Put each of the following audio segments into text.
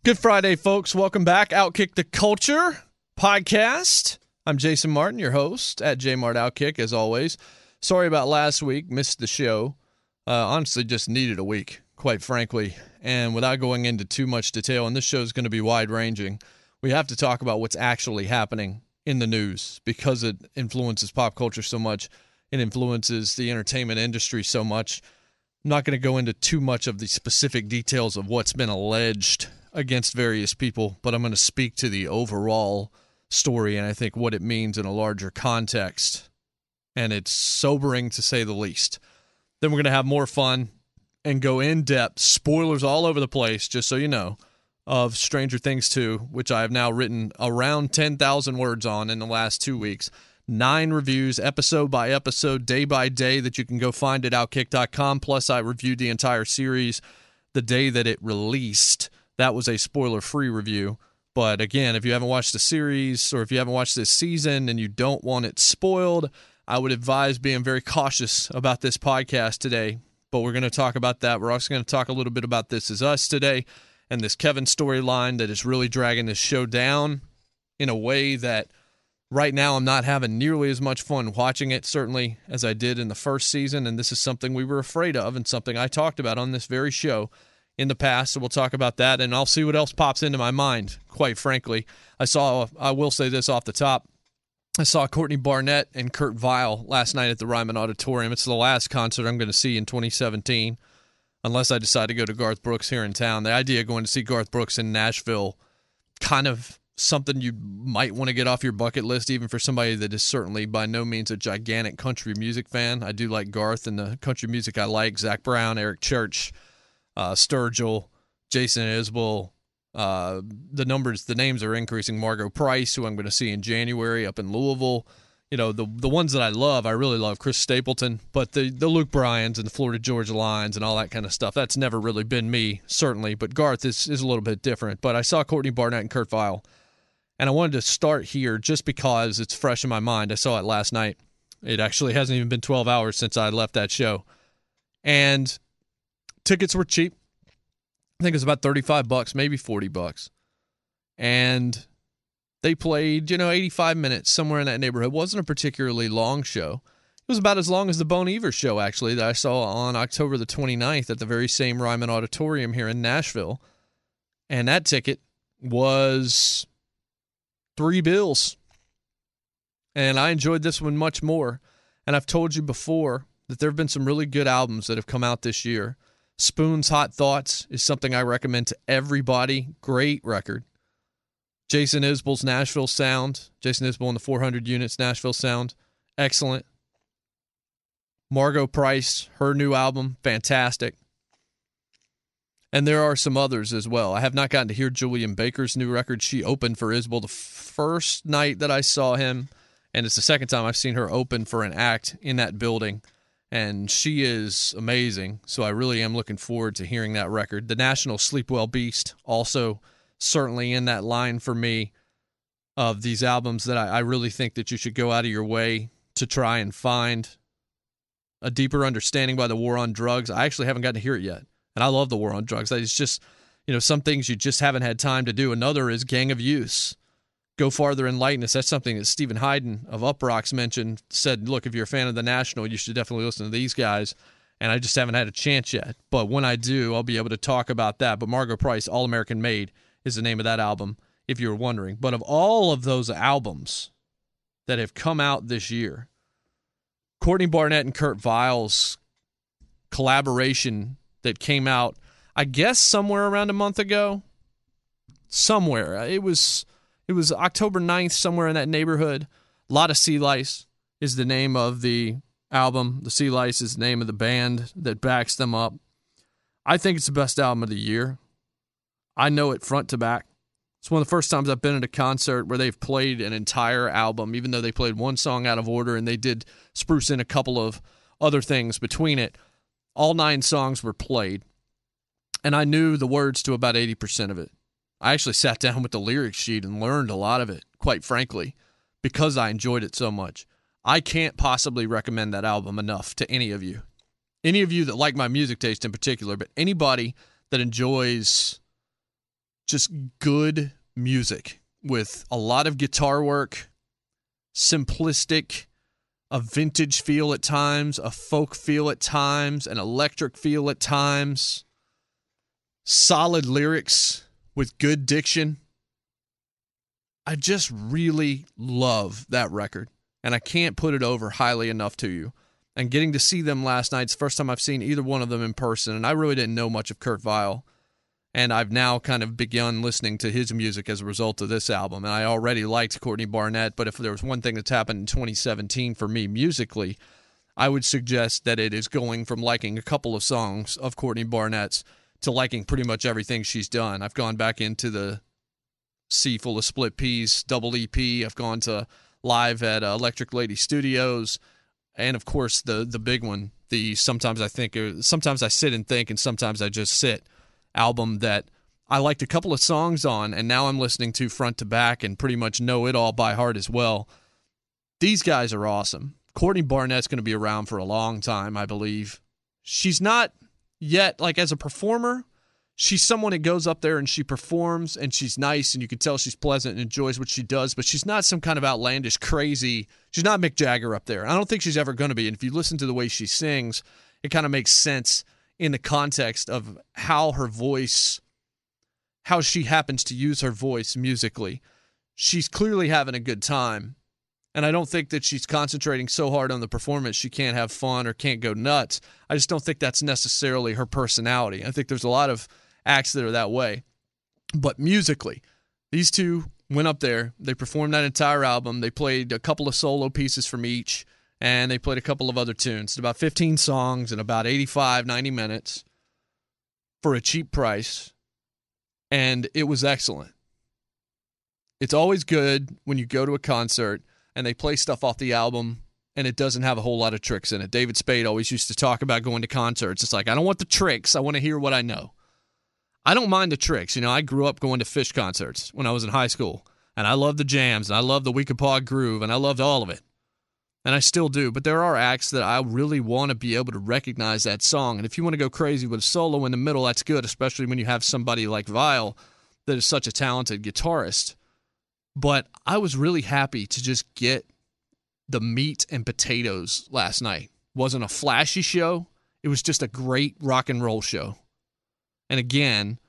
Good Friday, folks. Welcome back. Outkick the Culture podcast. I'm Jason Martin, your host at JMartOutkick, as always. Sorry about last week. Missed the show. Honestly, just needed a week, quite frankly. And without going into too much detail, and this show is going to be wide-ranging, we have to talk about what's actually happening in the news because it influences pop culture so much. It influences the entertainment industry so much. I'm not going to go into too much of the specific details of what's been alleged against various people, but I'm going to speak to the overall story and I think what it means in a larger context. And it's sobering to say the least. Then we're going to have more fun and go in depth, spoilers all over the place, just so you know, of Stranger Things 2, which I have now written around 10,000 words on in the last 2 weeks. 9 reviews, episode by episode, day by day, that you can go find at Outkick.com. Plus, I reviewed the entire series the day that it released. That was a spoiler-free review. But again, if you haven't watched the series or if you haven't watched this season and you don't want it spoiled, I would advise being very cautious about this podcast today. But we're going to talk about that. We're also going to talk a little bit about This Is Us today and this Kevin storyline that is really dragging this show down in a way that right now I'm not having nearly as much fun watching it, certainly, as I did in the first season. And this is something we were afraid of and something I talked about on this very show in the past. So we'll talk about that, and I'll see what else pops into my mind, quite frankly. I will say this off the top. I saw Courtney Barnett and Kurt Vile last night at the Ryman Auditorium. It's the last concert I'm going to see in 2017, unless I decide to go to Garth Brooks here in town. The idea of going to see Garth Brooks in Nashville, kind of something you might want to get off your bucket list, even for somebody that is certainly by no means a gigantic country music fan. I do like Garth and the country music I like. Zach Brown, Eric Church, Sturgill, Jason Isbell. The names are increasing. Margo Price, who I'm going to see in January up in Louisville. You know, the ones that I really love, Chris Stapleton, but the Luke Bryans and the Florida Georgia Lines and all that kind of stuff, that's never really been me, certainly, but Garth is a little bit different. But I saw Courtney Barnett and Kurt Vile, and I wanted to start here just because it's fresh in my mind. I saw it last night. It actually hasn't even been 12 hours since I left that show. And tickets were cheap. I think it was about $35, maybe $40. And they played, 85 minutes, somewhere in that neighborhood. It wasn't a particularly long show. It was about as long as the Bon Iver show, actually, that I saw on October the 29th at the very same Ryman Auditorium here in Nashville. And that ticket was $3. And I enjoyed this one much more. And I've told you before that there have been some really good albums that have come out this year. Spoon's Hot Thoughts is something I recommend to everybody. Great record. Jason Isbell's Nashville Sound. Jason Isbell and the 400 Units Nashville Sound. Excellent. Margo Price, her new album, fantastic. And there are some others as well. I have not gotten to hear Julian Baker's new record. She opened for Isbell the first night that I saw him, and it's the second time I've seen her open for an act in that building. And she is amazing, so I really am looking forward to hearing that record. The National Sleepwell Beast, also certainly in that line for me of these albums that I really think that you should go out of your way to try and find a deeper understanding by the War on Drugs. I actually haven't gotten to hear it yet, and I love the War on Drugs. It's just, some things you just haven't had time to do. Another is Gang of Use. Go Farther in Lightness. That's something that Stephen Hayden of Uproxx mentioned, said, look, if you're a fan of The National, you should definitely listen to these guys. And I just haven't had a chance yet. But when I do, I'll be able to talk about that. But Margo Price, All American Made, is the name of that album, if you were wondering. But of all of those albums that have come out this year, Courtney Barnett and Kurt Vile's collaboration that came out, I guess, somewhere around a month ago. Somewhere. It was October 9th, somewhere in that neighborhood. Lot of Sea Lice is the name of the album. The Sea Lice is the name of the band that backs them up. I think it's the best album of the year. I know it front to back. It's one of the first times I've been at a concert where they've played an entire album, even though they played one song out of order and they did spruce in a couple of other things between it. All 9 songs were played, and I knew the words to about 80% of it. I actually sat down with the lyric sheet and learned a lot of it, quite frankly, because I enjoyed it so much. I can't possibly recommend that album enough to any of you. Any of you that like my music taste in particular, but anybody that enjoys just good music with a lot of guitar work, simplistic, a vintage feel at times, a folk feel at times, an electric feel at times, solid lyrics with good diction. I just really love that record, and I can't put it over highly enough to you. And getting to see them last night, it's the first time I've seen either one of them in person, and I really didn't know much of Kurt Vile. And I've now kind of begun listening to his music as a result of this album. And I already liked Courtney Barnett, but if there was one thing that's happened in 2017 for me musically, I would suggest that it is going from liking a couple of songs of Courtney Barnett's to liking pretty much everything she's done. I've gone back into the Sea Full of Split Peas double EP. I've gone to live at Electric Lady Studios. And, of course, the big one, the Sometimes I Sit and Think and Sometimes I Just Sit album that I liked a couple of songs on, and now I'm listening to front to back and pretty much know it all by heart as well. These guys are awesome. Courtney Barnett's going to be around for a long time, I believe. She's not yet, like as a performer, she's someone that goes up there and she performs and she's nice and you can tell she's pleasant and enjoys what she does, but she's not some kind of outlandish, crazy, she's not Mick Jagger up there. I don't think she's ever going to be. And if you listen to the way she sings, it kind of makes sense in the context of how her voice, how she happens to use her voice musically. She's clearly having a good time. And I don't think that she's concentrating so hard on the performance she can't have fun or can't go nuts. I just don't think that's necessarily her personality. I think there's a lot of acts that are that way. But musically, these two went up there. They performed that entire album. They played a couple of solo pieces from each, and they played a couple of other tunes. It's about 15 songs in about 85, 90 minutes for a cheap price, and it was excellent. It's always good when you go to a concert and they play stuff off the album and it doesn't have a whole lot of tricks in it. David Spade always used to talk about going to concerts. It's like, I don't want the tricks. I want to hear what I know. I don't mind the tricks. You know, I grew up going to Phish concerts when I was in high school, and I loved the jams, and I loved the Weekapaug groove, and I loved all of it. And I still do. But there are acts that I really want to be able to recognize that song. And if you want to go crazy with a solo in the middle, that's good, especially when you have somebody like Vile that is such a talented guitarist. But I was really happy to just get the meat and potatoes last night. Wasn't a flashy show. It was just a great rock and roll show. And again,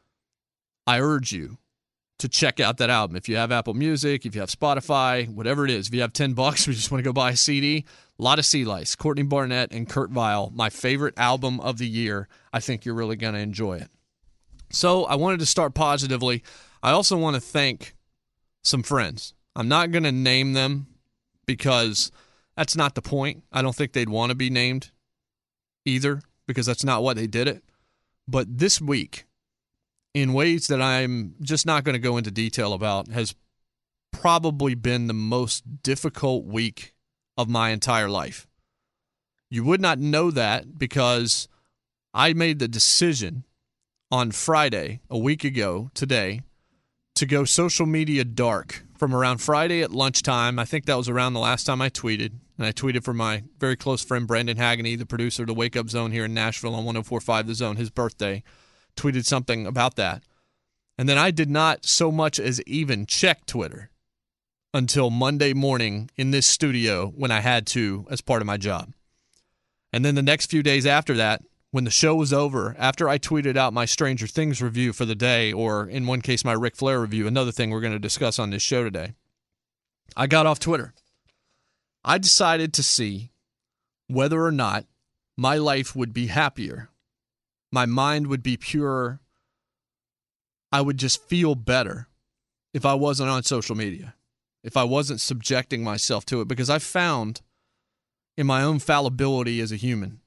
I urge you to check out that album. If you have Apple Music, if you have Spotify, whatever it is, if you have $10, we just want to go buy a CD, a lot of Sea Lice, Courtney Barnett and Kurt Vile, my favorite album of the year. I think you're really going to enjoy it. So I wanted to start positively. I also want to thank some friends. I'm not going to name them because that's not the point. I don't think they'd want to be named either because that's not what they did it. But this week, in ways that I'm just not going to go into detail about, has probably been the most difficult week of my entire life. You would not know that because I made the decision on Friday, a week ago today, to go social media dark from around Friday at lunchtime. I think that was around the last time I tweeted. And I tweeted for my very close friend Brandon Hagany, the producer of the Wake Up Zone here in Nashville on 104.5 The Zone, his birthday. Tweeted something about that. And then I did not so much as even check Twitter until Monday morning in this studio when I had to as part of my job. And then the next few days after that, when the show was over, after I tweeted out my Stranger Things review for the day, or in one case my Ric Flair review, another thing we're going to discuss on this show today, I got off Twitter. I decided to see whether or not my life would be happier, my mind would be purer, I would just feel better if I wasn't on social media, if I wasn't subjecting myself to it, because I found in my own fallibility as a human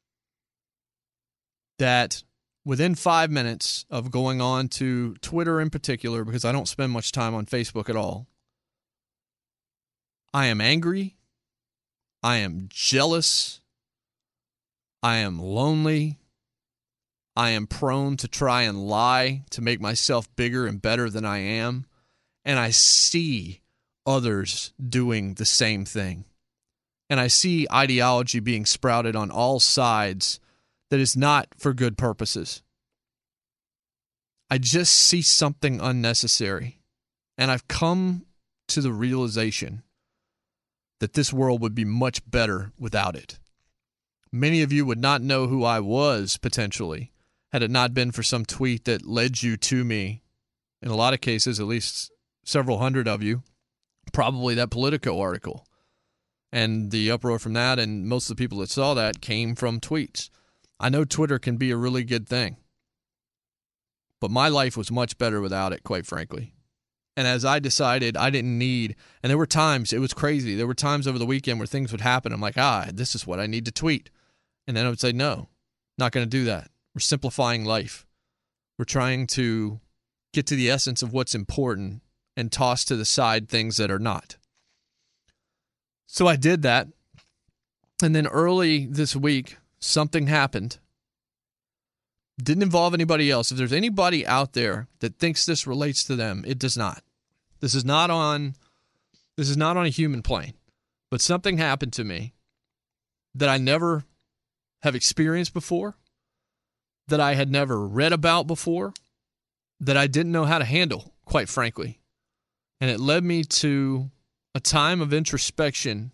that within 5 minutes of going on to Twitter in particular, because I don't spend much time on Facebook at all, I am angry, I am jealous, I am lonely, I am prone to try and lie to make myself bigger and better than I am, and I see others doing the same thing. And I see ideology being sprouted on all sides that is not for good purposes. I just see something unnecessary. And I've come to the realization that this world would be much better without it. Many of you would not know who I was, potentially, had it not been for some tweet that led you to me. In a lot of cases, at least several hundred of you, probably that Politico article. And the uproar from that, and most of the people that saw that came from tweets. I know Twitter can be a really good thing, but my life was much better without it, quite frankly. And as I decided, I didn't need, and there were times, it was crazy. There were times over the weekend where things would happen. I'm like, this is what I need to tweet. And then I would say, no, not going to do that. We're simplifying life. We're trying to get to the essence of what's important and toss to the side things that are not. So I did that. And then early this week, something happened. Didn't involve anybody else. If there's anybody out there that thinks this relates to them, it does not. This is not on a human plane. But something happened to me that I never have experienced before, that I had never read about before, that I didn't know how to handle, quite frankly. And it led me to a time of introspection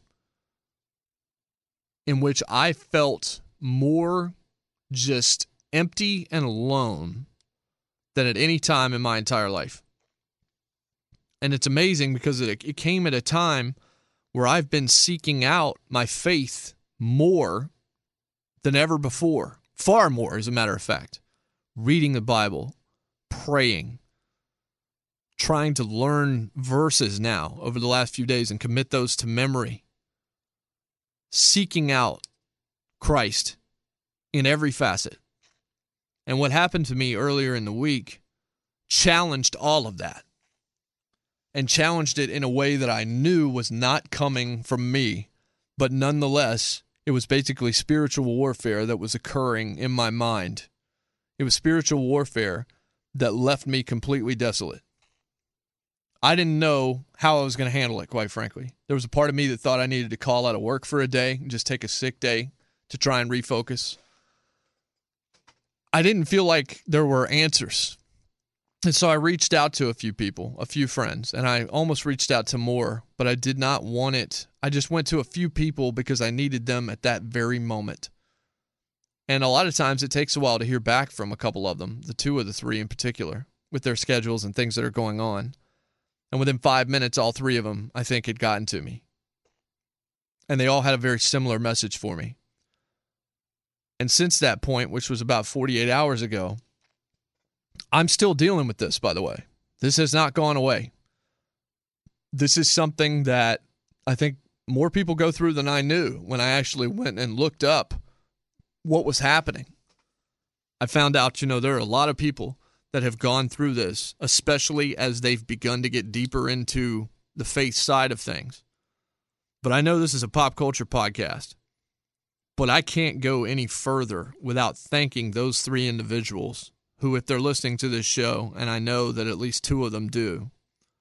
in which I felt more just empty and alone than at any time in my entire life. And it's amazing because it came at a time where I've been seeking out my faith more than ever before. Far more, as a matter of fact. Reading the Bible, praying, trying to learn verses now over the last few days and commit those to memory. Seeking out Christ in every facet. And what happened to me earlier in the week challenged all of that. And challenged it in a way that I knew was not coming from me. But nonetheless, it was basically spiritual warfare that was occurring in my mind. It was spiritual warfare that left me completely desolate. I didn't know how I was going to handle it, quite frankly. There was a part of me that thought I needed to call out of work for a day and just take a sick day to try and refocus. I didn't feel like there were answers. And so I reached out to a few people, a few friends, and I almost reached out to more, but I did not want it. I just went to a few people because I needed them at that very moment. And a lot of times it takes a while to hear back from a couple of them, the two of the three in particular, with their schedules and things that are going on. And within 5 minutes, all three of them, I think, had gotten to me. And they all had a very similar message for me. And since that point, which was about 48 hours ago, I'm still dealing with this, by the way. This has not gone away. This is something that I think more people go through than I knew when I actually went and looked up what was happening. I found out, there are a lot of people that have gone through this, especially as they've begun to get deeper into the faith side of things. But I know this is a pop culture podcast, but I can't go any further without thanking those three individuals who, if they're listening to this show, and I know that at least two of them do,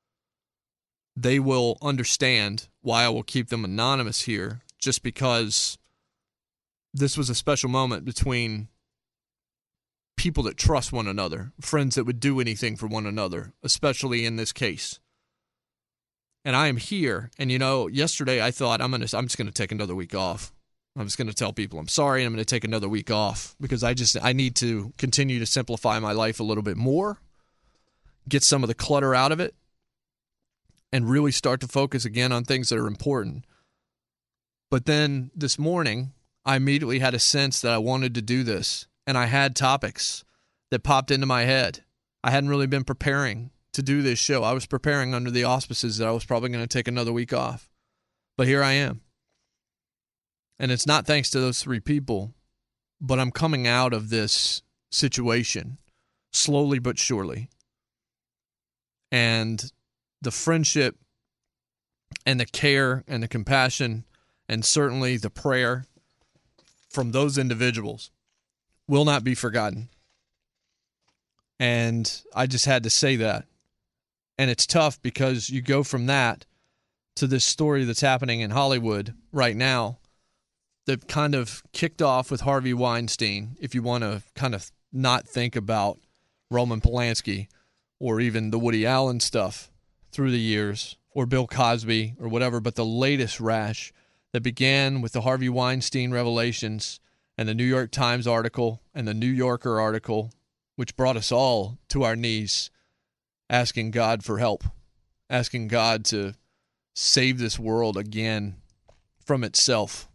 they will understand why I will keep them anonymous here, just because this was a special moment between people that trust one another, friends that would do anything for one another, especially in this case. And I am here, and yesterday I thought I'm just going to take another week off. I'm just going to tell people I'm sorry, and I'm going to take another week off because I need to continue to simplify my life a little bit more, get some of the clutter out of it, and really start to focus again on things that are important. But then this morning, I immediately had a sense that I wanted to do this, and I had topics that popped into my head. I hadn't really been preparing to do this show. I was preparing under the auspices that I was probably going to take another week off. But here I am. And it's not thanks to those three people, but I'm coming out of this situation slowly but surely. And the friendship and the care and the compassion and certainly the prayer from those individuals will not be forgotten. And I just had to say that. And it's tough because you go from that to this story that's happening in Hollywood right now that kind of kicked off with Harvey Weinstein, if you want to kind of not think about Roman Polanski, or even the Woody Allen stuff through the years, or Bill Cosby, or whatever, but the latest rash that began with the Harvey Weinstein revelations and the New York Times article and the New Yorker article, which brought us all to our knees asking God for help, asking God to save this world again from itself,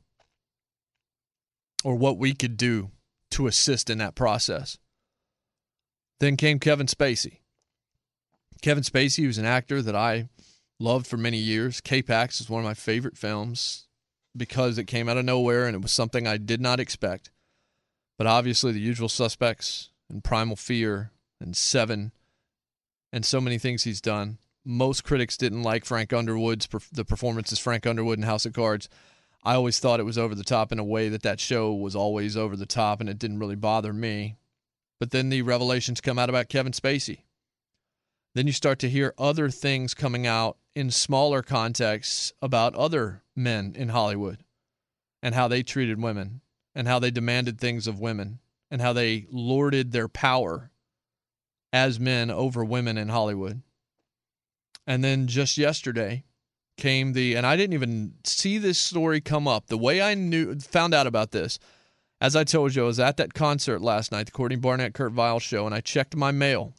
or what we could do to assist in that process. Then came Kevin Spacey. Kevin Spacey was an actor that I loved for many years. K-Pax is one of my favorite films because it came out of nowhere and it was something I did not expect. But obviously The Usual Suspects and Primal Fear and Seven and so many things he's done. Most critics didn't like the performance as Frank Underwood in House of Cards. I always thought it was over the top in a way that show was always over the top, and it didn't really bother me. But then the revelations come out about Kevin Spacey. Then you start to hear other things coming out in smaller contexts about other men in Hollywood and how they treated women and how they demanded things of women and how they lorded their power as men over women in Hollywood. And then just yesterday came and I didn't even see this story come up. The way I found out about this, as I told you, I was at that concert last night, the Courtney Barnett, Kurt Vile show, and I checked my mail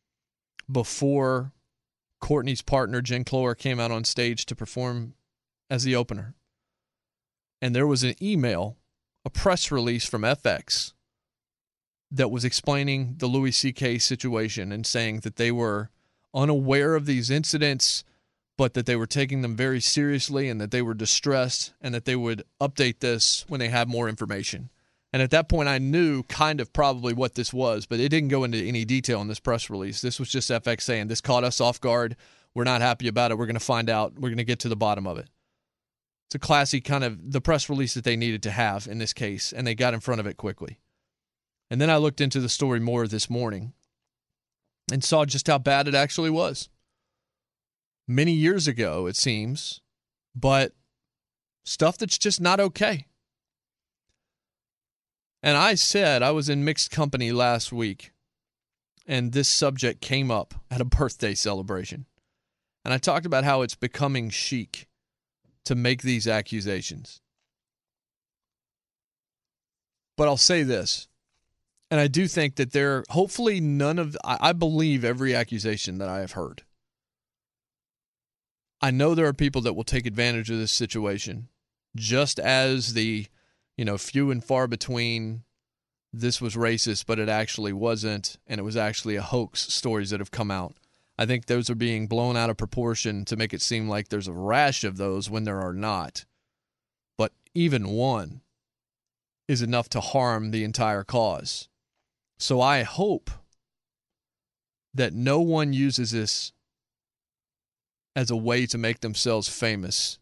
before Courtney's partner, Jen Cloher, came out on stage to perform as the opener. And there was an email, a press release from FX that was explaining the Louis C.K. situation and saying that they were unaware of these incidents, but that they were taking them very seriously and that they were distressed and that they would update this when they had more information. And at that point, I knew kind of probably what this was, but it didn't go into any detail in this press release. This was just FX saying, this caught us off guard. We're not happy about it. We're going to find out. We're going to get to the bottom of it. It's a classy kind of the press release that they needed to have in this case, and they got in front of it quickly. And then I looked into the story more this morning and saw just how bad it actually was. Many years ago, it seems, but stuff that's just not okay. And I said I was in mixed company last week, and this subject came up at a birthday celebration. And I talked about how it's becoming chic to make these accusations. But I'll say this, and I do think that hopefully I believe every accusation that I have heard. I know there are people that will take advantage of this situation, just as the few and far between, this was racist, but it actually wasn't, and it was actually a hoax stories that have come out. I think those are being blown out of proportion to make it seem like there's a rash of those when there are not. But even one is enough to harm the entire cause. So I hope that no one uses this as a way to make themselves famous.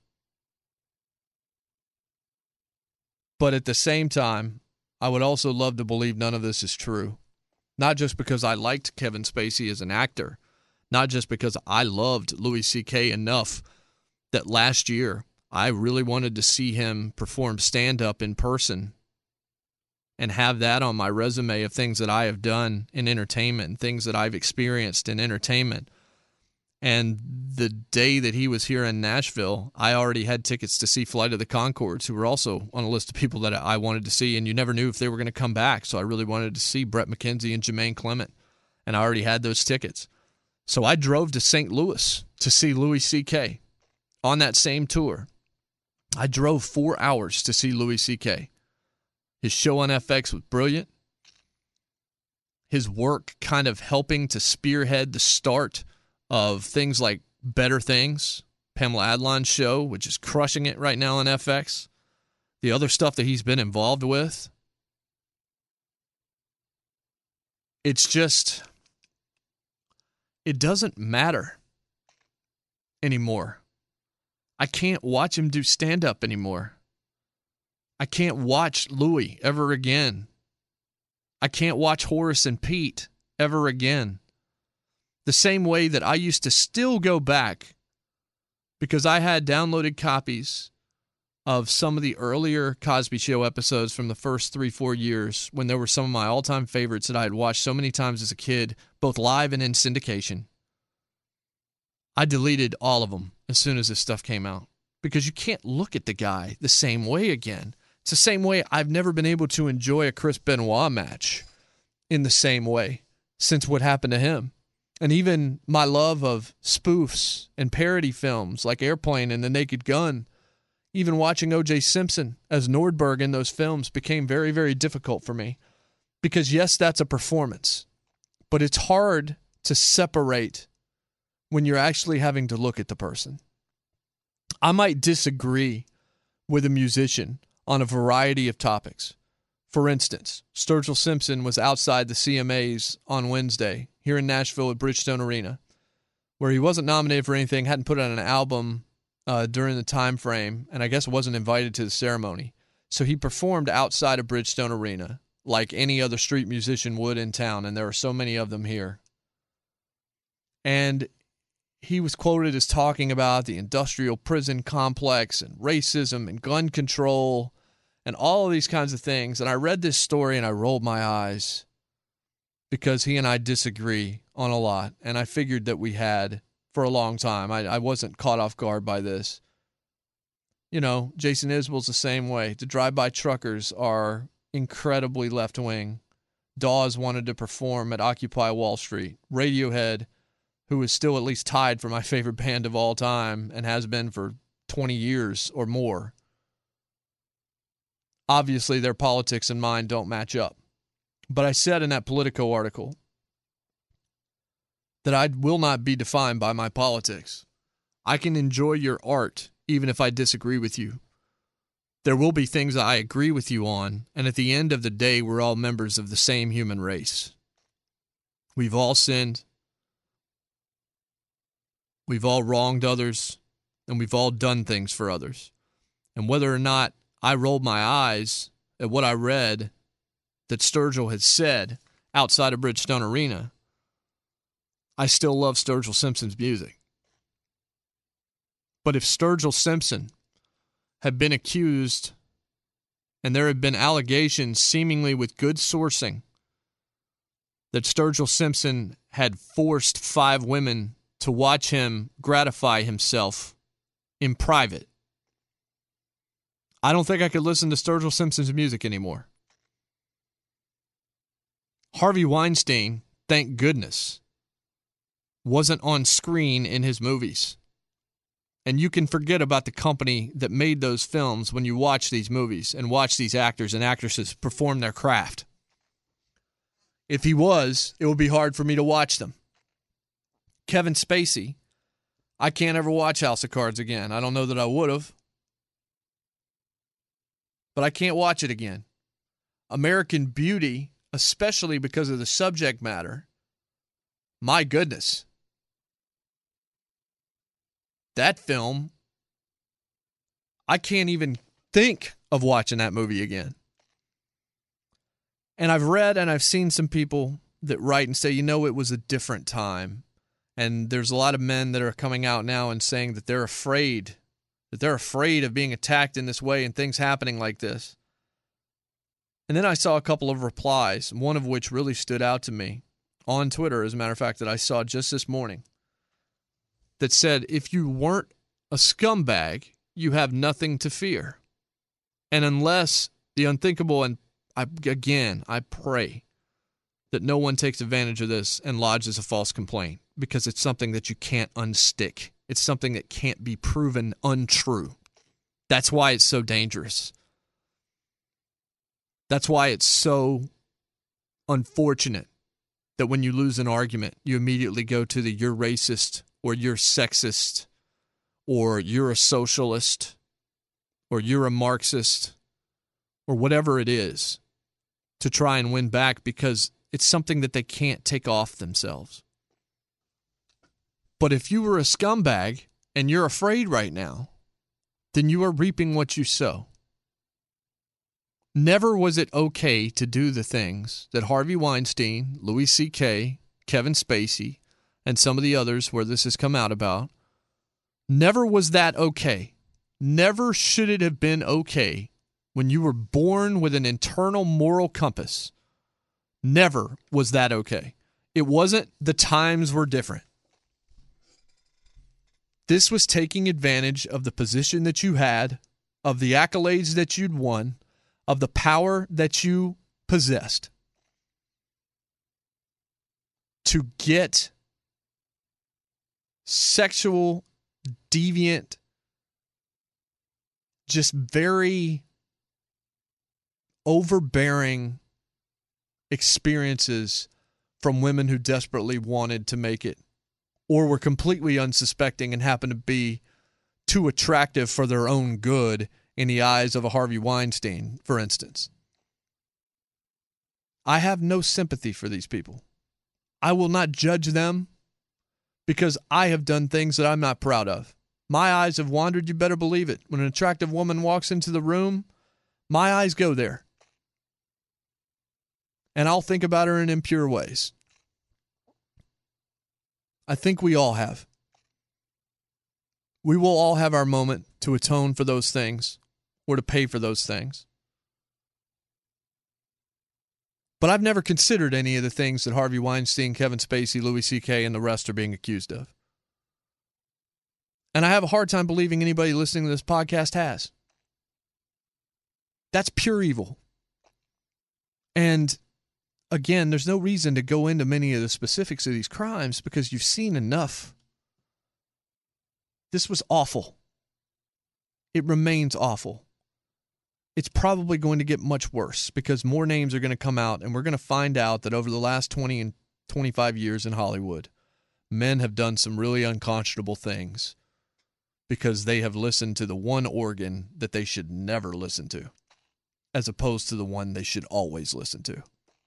But at the same time, I would also love to believe none of this is true. Not just because I liked Kevin Spacey as an actor, not just because I loved Louis C.K. enough that last year I really wanted to see him perform stand-up in person and have that on my resume of things that I have done in entertainment and things that I've experienced in entertainment. And the day that he was here in Nashville, I already had tickets to see Flight of the Conchords, who were also on a list of people that I wanted to see, and you never knew if they were going to come back. So I really wanted to see Brett McKenzie and Jermaine Clement, and I already had those tickets. So I drove to St. Louis to see Louis C.K. on that same tour. I drove 4 hours to see Louis C.K. His show on FX was brilliant. His work kind of helping to spearhead the start of things like Better Things, Pamela Adlon's show, which is crushing it right now on FX. The other stuff that he's been involved with. It's just, it doesn't matter anymore. I can't watch him do stand-up anymore. I can't watch Louis ever again. I can't watch Horace and Pete ever again. The same way that I used to still go back because I had downloaded copies of some of the earlier Cosby Show episodes from the first 3-4 years when there were some of my all-time favorites that I had watched so many times as a kid, both live and in syndication. I deleted all of them as soon as this stuff came out because you can't look at the guy the same way again. It's the same way I've never been able to enjoy a Chris Benoit match in the same way since what happened to him. And even my love of spoofs and parody films like Airplane and The Naked Gun, even watching O.J. Simpson as Nordberg in those films became very, very difficult for me. Because yes, that's a performance, but it's hard to separate when you're actually having to look at the person. I might disagree with a musician on a variety of topics. For instance, Sturgill Simpson was outside the CMAs on Wednesday here in Nashville at Bridgestone Arena, where he wasn't nominated for anything, hadn't put out an album during the time frame, and I guess wasn't invited to the ceremony. So he performed outside of Bridgestone Arena like any other street musician would in town, and there are so many of them here. And he was quoted as talking about the industrial prison complex and racism and gun control and all of these kinds of things. And I read this story and I rolled my eyes because he and I disagree on a lot. And I figured that we had for a long time. I wasn't caught off guard by this. You know, Jason Isbell's the same way. The drive-by truckers are incredibly left-wing. Dawes wanted to perform at Occupy Wall Street. Radiohead, who is still at least tied for my favorite band of all time and has been for 20 years or more. Obviously, their politics and mine don't match up. But I said in that Politico article that I will not be defined by my politics. I can enjoy your art even if I disagree with you. There will be things I agree with you on, and at the end of the day, we're all members of the same human race. We've all sinned. We've all wronged others, and we've all done things for others. And whether or not I rolled my eyes at what I read that Sturgill had said outside of Bridgestone Arena, I still love Sturgill Simpson's music. But if Sturgill Simpson had been accused, and there had been allegations seemingly with good sourcing, that Sturgill Simpson had forced 5 women to watch him gratify himself in private, I don't think I could listen to Sturgill Simpson's music anymore. Harvey Weinstein, thank goodness, wasn't on screen in his movies. And you can forget about the company that made those films when you watch these movies and watch these actors and actresses perform their craft. If he was, it would be hard for me to watch them. Kevin Spacey, I can't ever watch House of Cards again. I don't know that I would have. But I can't watch it again. American Beauty, especially because of the subject matter, my goodness. That film, I can't even think of watching that movie again. And I've read and I've seen some people that write and say, you know, it was a different time. And there's a lot of men that are coming out now and saying that they're afraid of being attacked in this way and things happening like this. And then I saw a couple of replies, one of which really stood out to me on Twitter, as a matter of fact, that I saw just this morning, that said, if you weren't a scumbag, you have nothing to fear. And unless the unthinkable, and I pray that no one takes advantage of this and lodges a false complaint, because it's something that you can't unstick. It's something that can't be proven untrue. That's why it's so dangerous. That's why it's so unfortunate that when you lose an argument, you immediately go to the you're racist or you're sexist or you're a socialist or you're a Marxist or whatever it is to try and win back, because it's something that they can't take off themselves. But if you were a scumbag and you're afraid right now, then you are reaping what you sow. Never was it okay to do the things that Harvey Weinstein, Louis C.K., Kevin Spacey, and some of the others where this has come out about. Never was that okay. Never should it have been okay when you were born with an internal moral compass. Never was that okay. It wasn't. The times were different. This was taking advantage of the position that you had, of the accolades that you'd won, of the power that you possessed, to get sexual, deviant, just very overbearing experiences from women who desperately wanted to make it or were completely unsuspecting and happened to be too attractive for their own good in the eyes of a Harvey Weinstein, for instance. I have no sympathy for these people. I will not judge them because I have done things that I'm not proud of. My eyes have wandered, you better believe it. When an attractive woman walks into the room, my eyes go there. And I'll think about her in impure ways. I think we all have. We will all have our moment to atone for those things or to pay for those things. But I've never considered any of the things that Harvey Weinstein, Kevin Spacey, Louis C.K., and the rest are being accused of. And I have a hard time believing anybody listening to this podcast has. That's pure evil. And again, there's no reason to go into many of the specifics of these crimes because you've seen enough. This was awful. It remains awful. It's probably going to get much worse because more names are going to come out, and we're going to find out that over the last 20 and 25 years in Hollywood, men have done some really unconscionable things because they have listened to the one organ that they should never listen to, as opposed to the one they should always listen to.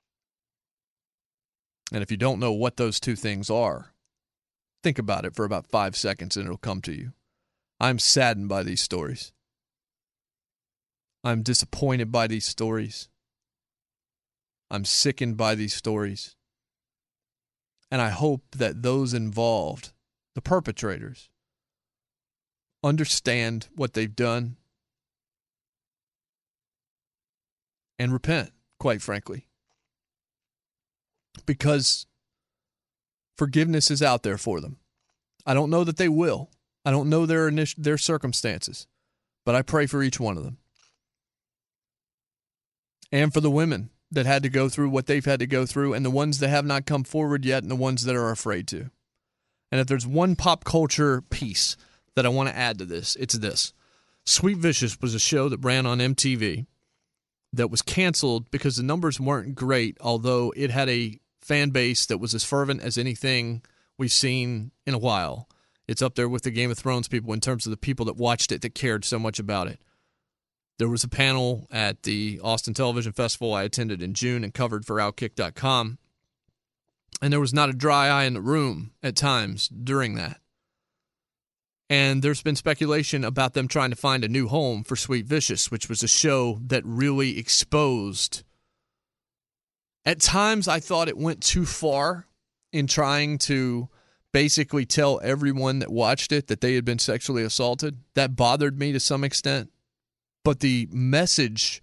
And if you don't know what those two things are, think about it for about 5 seconds and it'll come to you. I'm saddened by these stories. I'm disappointed by these stories. I'm sickened by these stories. And I hope that those involved, the perpetrators, understand what they've done and repent, quite frankly. Because forgiveness is out there for them. I don't know that they will. I don't know their circumstances, but I pray for each one of them. And for the women that had to go through what they've had to go through, and the ones that have not come forward yet, and the ones that are afraid to. And if there's one pop culture piece that I want to add to this, it's this. Sweet Vicious was a show that ran on MTV that was canceled because the numbers weren't great, although it had a fan base that was as fervent as anything we've seen in a while. It's up there with the Game of Thrones people in terms of the people that watched it that cared so much about it. There was a panel at the Austin Television Festival I attended in June and covered for Outkick.com, and there was not a dry eye in the room at times during that. And there's been speculation about them trying to find a new home for Sweet Vicious, which was a show that really exposed. At times, I thought it went too far in trying to basically tell everyone that watched it that they had been sexually assaulted. That bothered me to some extent. But the message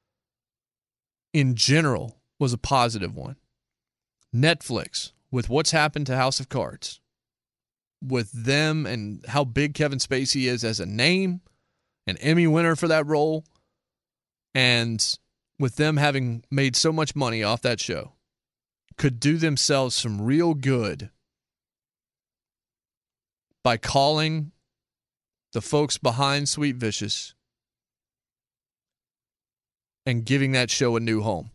in general was a positive one. Netflix, with what's happened to House of Cards, with them and how big Kevin Spacey is as a name, an Emmy winner for that role, and with them having made so much money off that show, could do themselves some real good by calling the folks behind Sweet Vicious and giving that show a new home.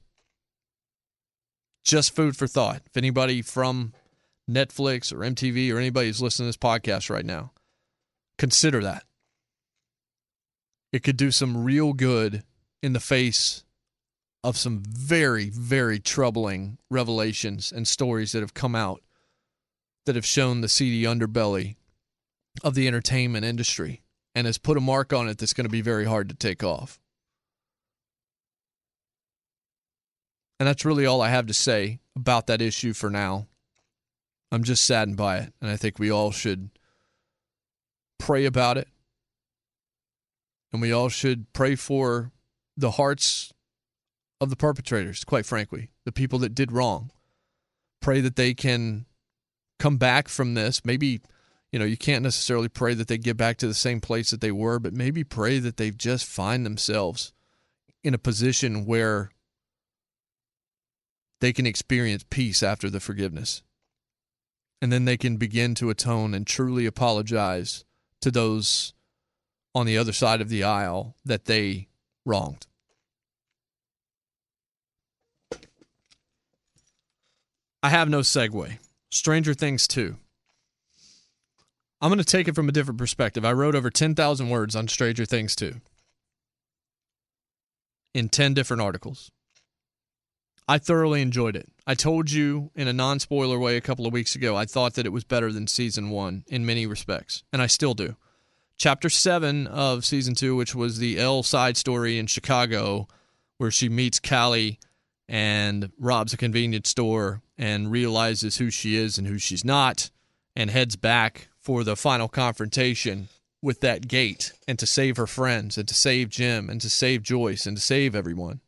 Just food for thought. If anybody from Netflix or MTV or anybody who's listening to this podcast right now, consider that. It could do some real good in the face of some very, very troubling revelations and stories that have come out that have shown the seedy underbelly of the entertainment industry and has put a mark on it that's going to be very hard to take off. And that's really all I have to say about that issue for now. I'm just saddened by it, and I think we all should pray about it, And we all should pray for the hearts of the perpetrators, quite frankly, the people that did wrong. Pray that they can come back from this. Maybe, you can't necessarily pray that they get back to the same place that they were, but maybe pray that they just find themselves in a position where they can experience peace after the forgiveness. And then they can begin to atone and truly apologize to those on the other side of the aisle that they wronged. I have no segue. Stranger Things 2. I'm going to take it from a different perspective. I wrote over 10,000 words on Stranger Things 2 in 10 different articles. I thoroughly enjoyed it. I told you in a non-spoiler way a couple of weeks ago, I thought that it was better than Season 1 in many respects, and I still do. Chapter 7 of Season 2, which was the Elle side story in Chicago, where she meets Callie and robs a convenience store and realizes who she is and who she's not, and heads back for the final confrontation with that gate, and to save her friends, and to save Jim, and to save Joyce, and to save everyone,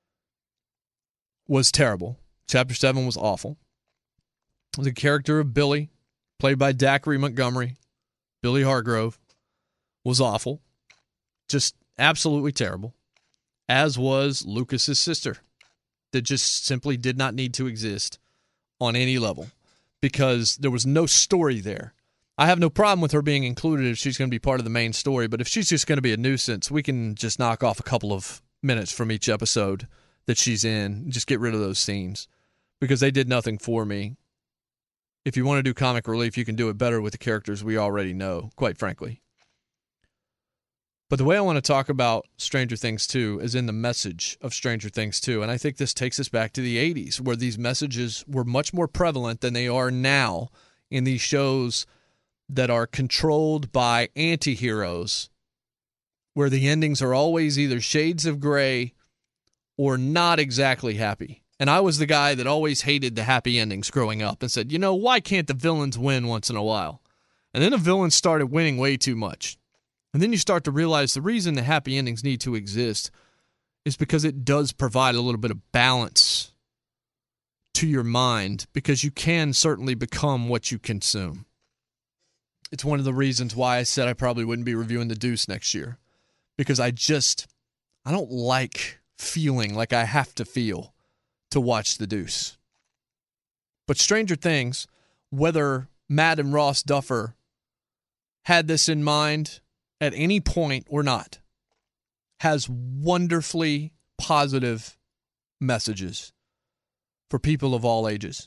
was terrible. Chapter 7 was awful. The character of Billy, played by Dacre Montgomery, Billy Hargrove, was awful. Just absolutely terrible. As was Lucas's sister, that just simply did not need to exist on any level because there was no story there. I have no problem with her being included if she's going to be part of the main story, but if she's just going to be a nuisance, we can just knock off a couple of minutes from each episode that she's in and just get rid of those scenes because they did nothing for me. If you want to do comic relief, you can do it better with the characters we already know, quite frankly. But the way I want to talk about Stranger Things 2 is in the message of Stranger Things 2, and I think this takes us back to the 80s, where these messages were much more prevalent than they are now in these shows that are controlled by anti-heroes, where the endings are always either shades of gray or not exactly happy. And I was the guy that always hated the happy endings growing up and said, why can't the villains win once in a while? And then the villains started winning way too much. And then you start to realize the reason the happy endings need to exist is because it does provide a little bit of balance to your mind, because you can certainly become what you consume. It's one of the reasons why I said I probably wouldn't be reviewing The Deuce next year, because I don't like feeling like I have to feel to watch The Deuce. But Stranger Things, whether Matt and Ross Duffer had this in mind at any point or not, has wonderfully positive messages for people of all ages.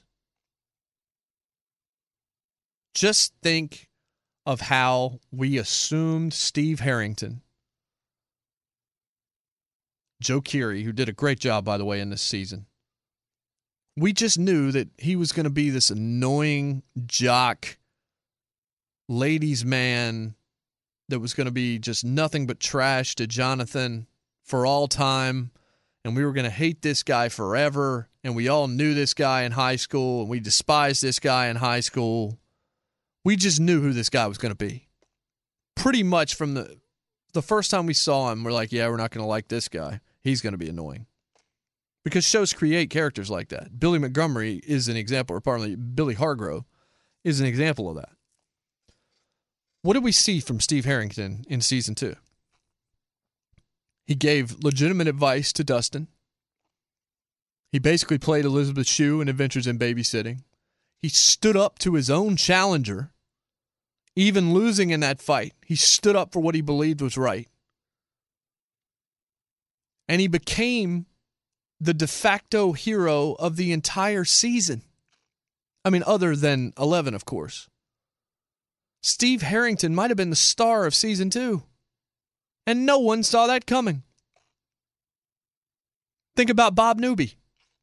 Just think of how we assumed Steve Harrington, Joe Keery, who did a great job, by the way, in this season. We just knew that he was going to be this annoying jock, ladies' man, that was going to be just nothing but trash to Jonathan for all time, and we were going to hate this guy forever, and we all knew this guy in high school, and we despised this guy in high school. We just knew who this guy was going to be. Pretty much from the first time we saw him, we're like, yeah, we're not going to like this guy. He's going to be annoying. Because shows create characters like that. Billy Montgomery is an example, or pardon me, Billy Hargrove is an example of that. What did we see from Steve Harrington in season 2? He gave legitimate advice to Dustin. He basically played Elizabeth Shue in Adventures in Babysitting. He stood up to his own challenger, even losing in that fight. He stood up for what he believed was right. And he became the de facto hero of the entire season. I mean, other than 11, of course. Steve Harrington might have been the star of season 2. And no one saw that coming. Think about Bob Newby.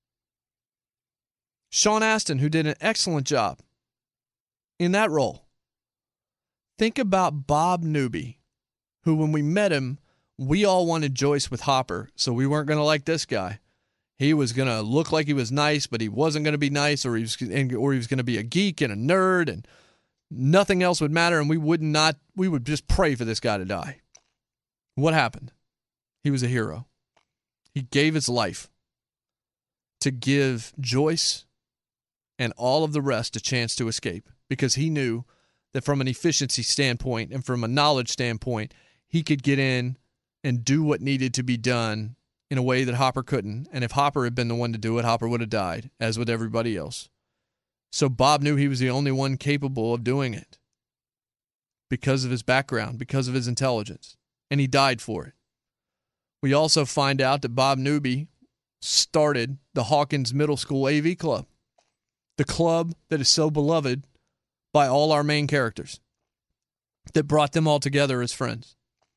Sean Astin, who did an excellent job in that role. Think about Bob Newby, who when we met him, we all wanted Joyce with Hopper, so we weren't going to like this guy. He was going to look like he was nice, but he wasn't going to be nice, or he was going to be a geek and a nerd, and nothing else would matter, and we would just pray for this guy to die. What happened? He was a hero. He gave his life to give Joyce and all of the rest a chance to escape, because he knew that from an efficiency standpoint and from a knowledge standpoint, he could get in and do what needed to be done in a way that Hopper couldn't. And if Hopper had been the one to do it, Hopper would have died, as with everybody else. So Bob knew he was the only one capable of doing it because of his background, because of his intelligence, and he died for it. We also find out that Bob Newby started the Hawkins Middle School AV Club, the club that is so beloved by all our main characters, that brought them all together as friends.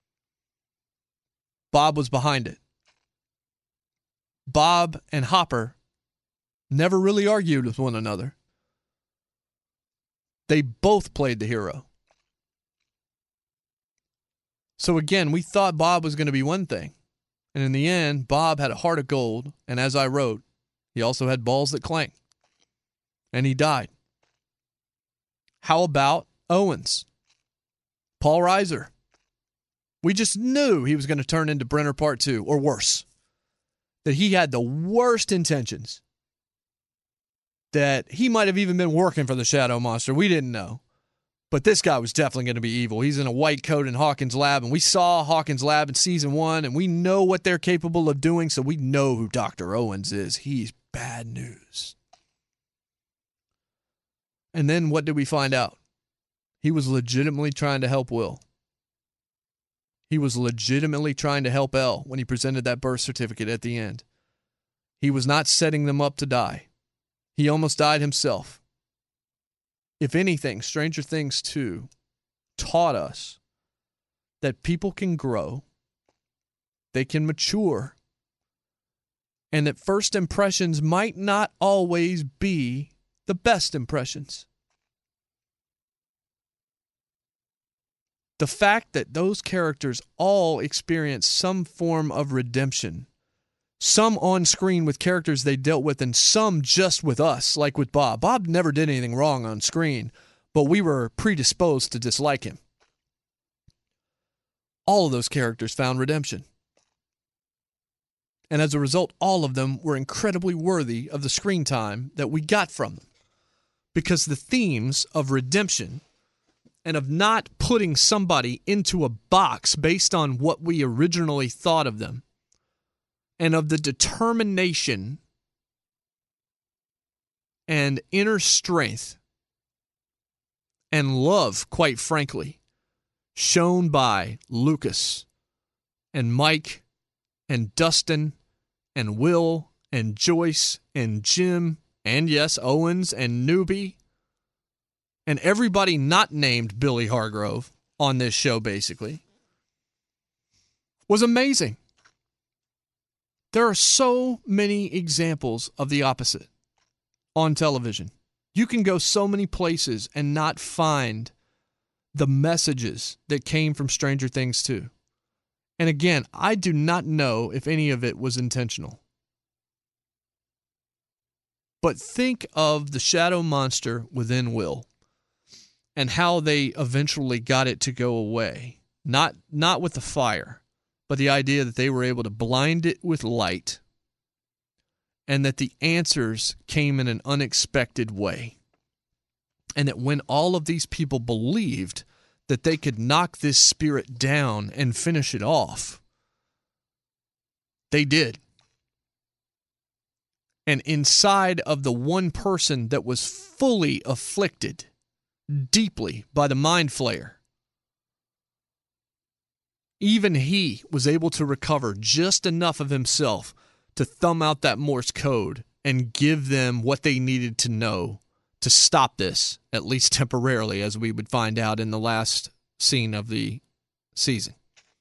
Bob was behind it. Bob and Hopper never really argued with one another. They both played the hero. So again, we thought Bob was going to be one thing. And in the end, Bob had a heart of gold. And as I wrote, he also had balls that clank. And he died. How about Owens? Paul Reiser. We just knew he was going to turn into Brenner Part 2, or worse. That he had the worst intentions. That he might have even been working for the Shadow Monster. We didn't know. But this guy was definitely going to be evil. He's in a white coat in Hawkins' lab, and we saw Hawkins' lab in season 1, and we know what they're capable of doing, so we know who Dr. Owens is. He's bad news. And then what did we find out? He was legitimately trying to help Will. He was legitimately trying to help Elle when he presented that birth certificate at the end. He was not setting them up to die. He almost died himself. If anything, Stranger Things 2 taught us that people can grow, they can mature, and that first impressions might not always be the best impressions. The fact that those characters all experience some form of redemption, some on screen with characters they dealt with, and some just with us, like with Bob. Bob never did anything wrong on screen, but we were predisposed to dislike him. All of those characters found redemption. And as a result, all of them were incredibly worthy of the screen time that we got from them. Because the themes of redemption and of not putting somebody into a box based on what we originally thought of them, and of the determination and inner strength and love, quite frankly, shown by Lucas and Mike and Dustin and Will and Joyce and Jim and, yes, Owens and Newby and everybody not named Billy Hargrove on this show, basically, was amazing. There are so many examples of the opposite on television. You can go so many places and not find the messages that came from Stranger Things 2. And again, I do not know if any of it was intentional. But think of the shadow monster within Will and how they eventually got it to go away. Not with the fire, but the idea that they were able to blind it with light and that the answers came in an unexpected way. And that when all of these people believed that they could knock this spirit down and finish it off, they did. And inside of the one person that was fully afflicted deeply by the Mind Flayer, even he was able to recover just enough of himself to thumb out that Morse code and give them what they needed to know to stop this, at least temporarily, as we would find out in the last scene of the season.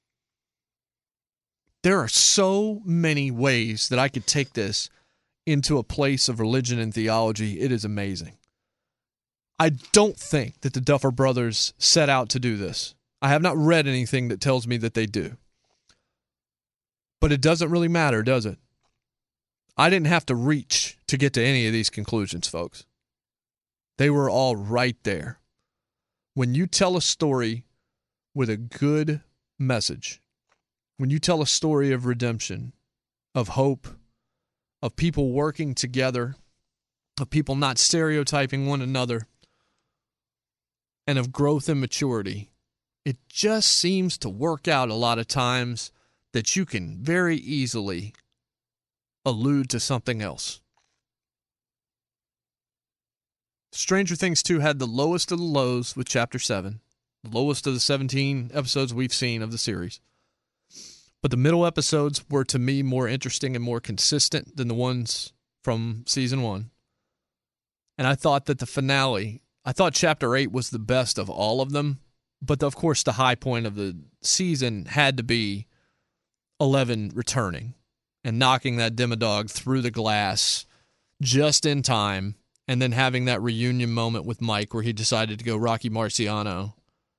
There are so many ways that I could take this into a place of religion and theology. It is amazing. I don't think that the Duffer Brothers set out to do this. I have not read anything that tells me that they do. But it doesn't really matter, does it? I didn't have to reach to get to any of these conclusions, folks. They were all right there. When you tell a story with a good message, when you tell a story of redemption, of hope, of people working together, of people not stereotyping one another, and of growth and maturity, it just seems to work out a lot of times that you can very easily allude to something else. Stranger Things 2 had the lowest of the lows with Chapter 7, the lowest of the 17 episodes we've seen of the series. But the middle episodes were, to me, more interesting and more consistent than the ones from Season 1. And I thought that the finale, I thought Chapter 8 was the best of all of them, but of course the high point of the season had to be 11 returning and knocking that Demodog through the glass just in time, and then having that reunion moment with Mike where he decided to go Rocky Marciano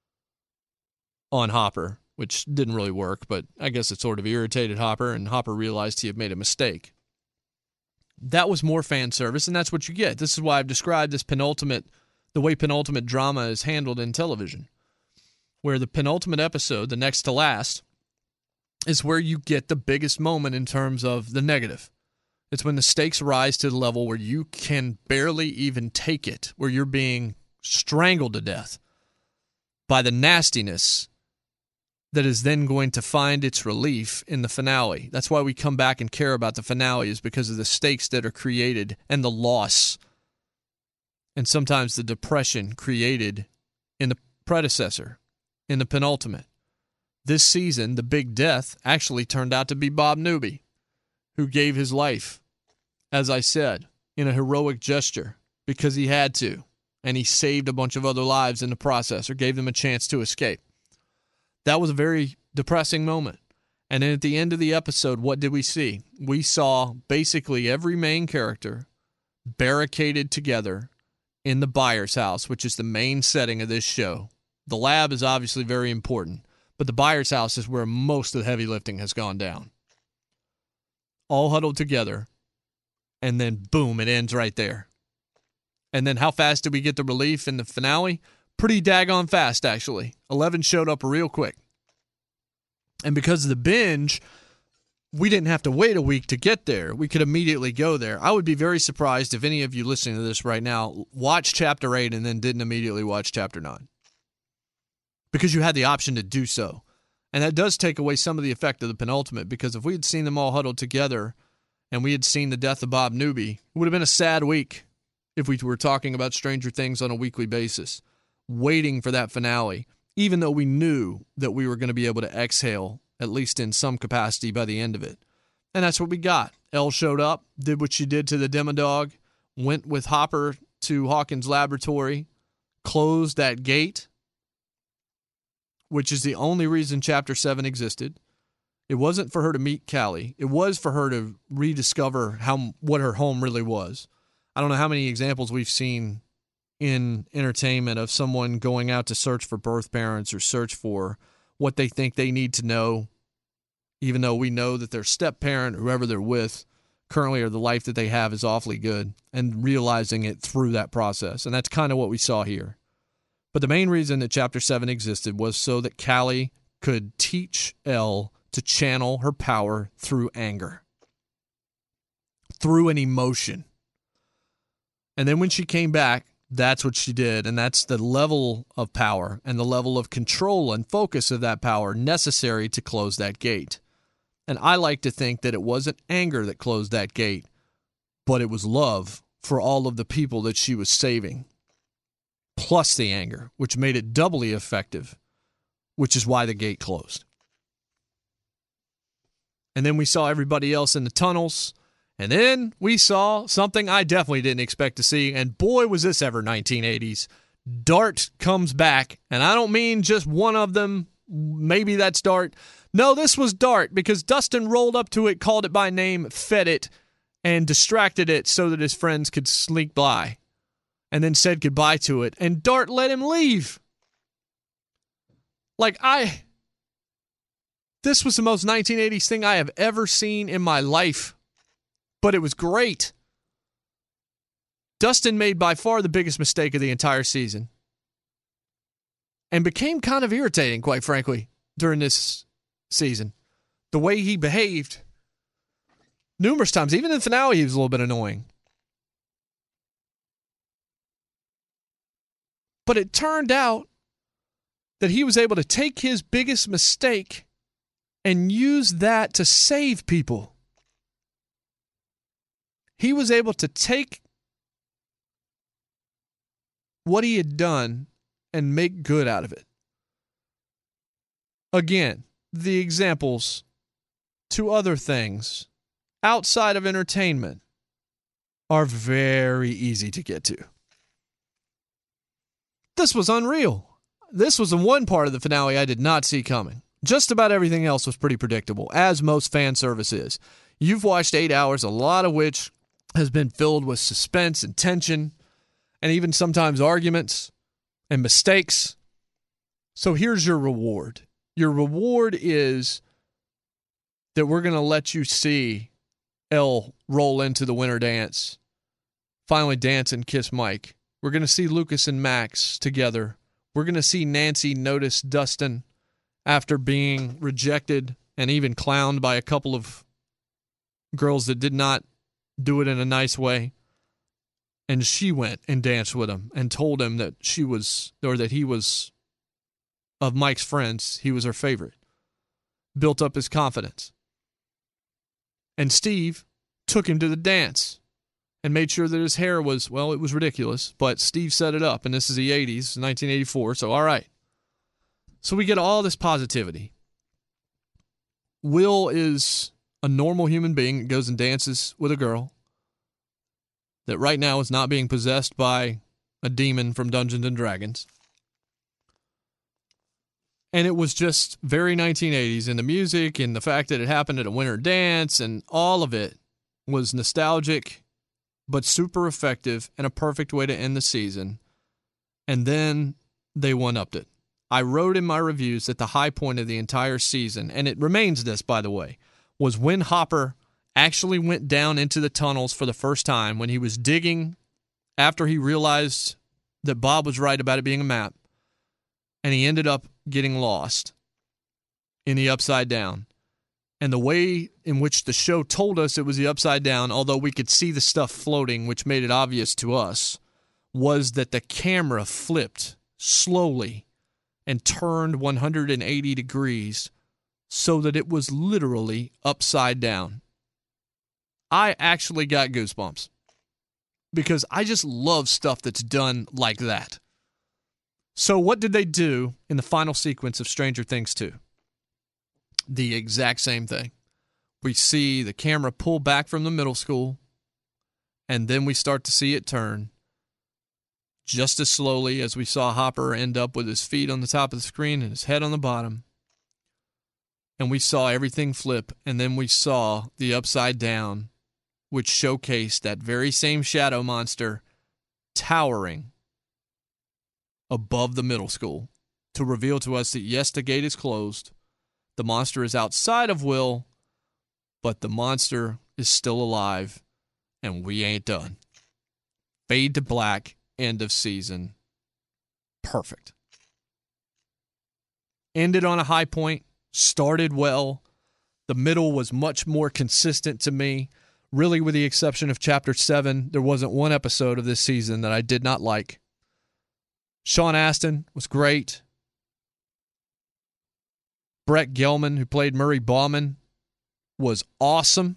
on Hopper, which didn't really work, but I guess it sort of irritated Hopper, and Hopper realized he had made a mistake. That was more fan service, and that's what you get. This is why I've described this the way penultimate drama is handled in television, where the penultimate episode, the next to last, is where you get the biggest moment in terms of the negative. It's when the stakes rise to the level where you can barely even take it, where you're being strangled to death by the nastiness that is then going to find its relief in the finale. That's why we come back and care about the finale, is because of the stakes that are created and the loss and sometimes the depression created in the predecessor, in the penultimate. This season, the big death actually turned out to be Bob Newby, who gave his life, as I said, in a heroic gesture because he had to, and he saved a bunch of other lives in the process, or gave them a chance to escape. That was a very depressing moment. And then at the end of the episode, what did we see? We saw basically every main character barricaded together in the Byers house, which is the main setting of this show. The lab is obviously very important, but the Byers house is where most of the heavy lifting has gone down. All huddled together, and then boom, it ends right there. And then how fast did we get the relief in the finale? Pretty daggone fast, actually. 11 showed up real quick. And because of the binge, we didn't have to wait a week to get there. We could immediately go there. I would be very surprised if any of you listening to this right now watched Chapter 8 and then didn't immediately watch Chapter 9. Because you had the option to do so. And that does take away some of the effect of the penultimate, because if we had seen them all huddled together and we had seen the death of Bob Newby, it would have been a sad week if we were talking about Stranger Things on a weekly basis, waiting for that finale, even though we knew that we were going to be able to exhale, at least in some capacity, by the end of it. And that's what we got. Elle showed up, did what she did to the Demodog, went with Hopper to Hawkins' laboratory, closed that gate, which is the only reason Chapter 7 existed. It wasn't for her to meet Callie. It was for her to rediscover what her home really was. I don't know how many examples we've seen in entertainment of someone going out to search for birth parents or search for what they think they need to know, even though we know that their step-parent, whoever they're with, currently, or the life that they have is awfully good, and realizing it through that process. And that's kind of what we saw here. But the main reason that Chapter 7 existed was so that Callie could teach Elle to channel her power through anger, through an emotion. And then when she came back, that's what she did, and that's the level of power and the level of control and focus of that power necessary to close that gate. And I like to think that it wasn't anger that closed that gate, but it was love for all of the people that she was saving, plus the anger, which made it doubly effective, which is why the gate closed. And then we saw everybody else in the tunnels. And then we saw something I definitely didn't expect to see, and boy, was this ever 1980s. Dart comes back, and I don't mean just one of them. Maybe that's Dart. No, this was Dart, because Dustin rolled up to it, called it by name, fed it, and distracted it so that his friends could sneak by, and then said goodbye to it, and Dart let him leave. This was the most 1980s thing I have ever seen in my life. But it was great. Dustin made by far the biggest mistake of the entire season, and became kind of irritating, quite frankly, during this season. the way he behaved numerous times. Even in the finale, he was a little bit annoying. But it turned out that he was able to take his biggest mistake and use that to save people. He was able to take what he had done and make good out of it. Again, the examples to other things outside of entertainment are very easy to get to. This was unreal. This was the one part of the finale I did not see coming. Just about everything else was pretty predictable, as most fan service is. You've watched 8 hours, a lot of which has been filled with suspense and tension, and even sometimes arguments and mistakes. So here's your reward. Your reward is that we're going to let you see Elle roll into the winter dance, finally dance and kiss Mike. We're going to see Lucas and Max together. We're going to see Nancy notice Dustin after being rejected and even clowned by a couple of girls that did not do it in a nice way. And she went and danced with him and told him that she was, or that he was, of Mike's friends, he was her favorite. Built up his confidence. And Steve took him to the dance and made sure that his hair was, well, it was ridiculous, but Steve set it up, and this is the 80s, 1984, so all right. So we get all this positivity. Will is a normal human being that goes and dances with a girl that right now is not being possessed by a demon from Dungeons and Dragons. And it was just very 1980s, and the music and the fact that it happened at a winter dance and all of it was nostalgic but super effective and a perfect way to end the season. And then they one-upped it. I wrote in my reviews that the high point of the entire season, and it remains this, by the way, was when Hopper actually went down into the tunnels for the first time, when he was digging after he realized that Bob was right about it being a map, and he ended up getting lost in the Upside Down. And the way in which the show told us it was the Upside Down, although we could see the stuff floating, which made it obvious to us, was that the camera flipped slowly and turned 180 degrees so that it was literally upside down. I actually got goosebumps because I just love stuff that's done like that. So what did they do in the final sequence of Stranger Things 2? The exact same thing. We see the camera pull back from the middle school, and then we start to see it turn just as slowly as we saw Hopper end up with his feet on the top of the screen and his head on the bottom. And we saw everything flip, and then we saw the Upside Down, which showcased that very same shadow monster towering above the middle school to reveal to us that, yes, the gate is closed. The monster is outside of Will, but the monster is still alive, and we ain't done. Fade to black, end of season. Perfect. Ended on a high point, started well. The middle was much more consistent to me. Really, with the exception of Chapter 7, there wasn't one episode of this season that I did not like. Sean Astin was great. Brett Gelman, who played Murray Bauman, was awesome.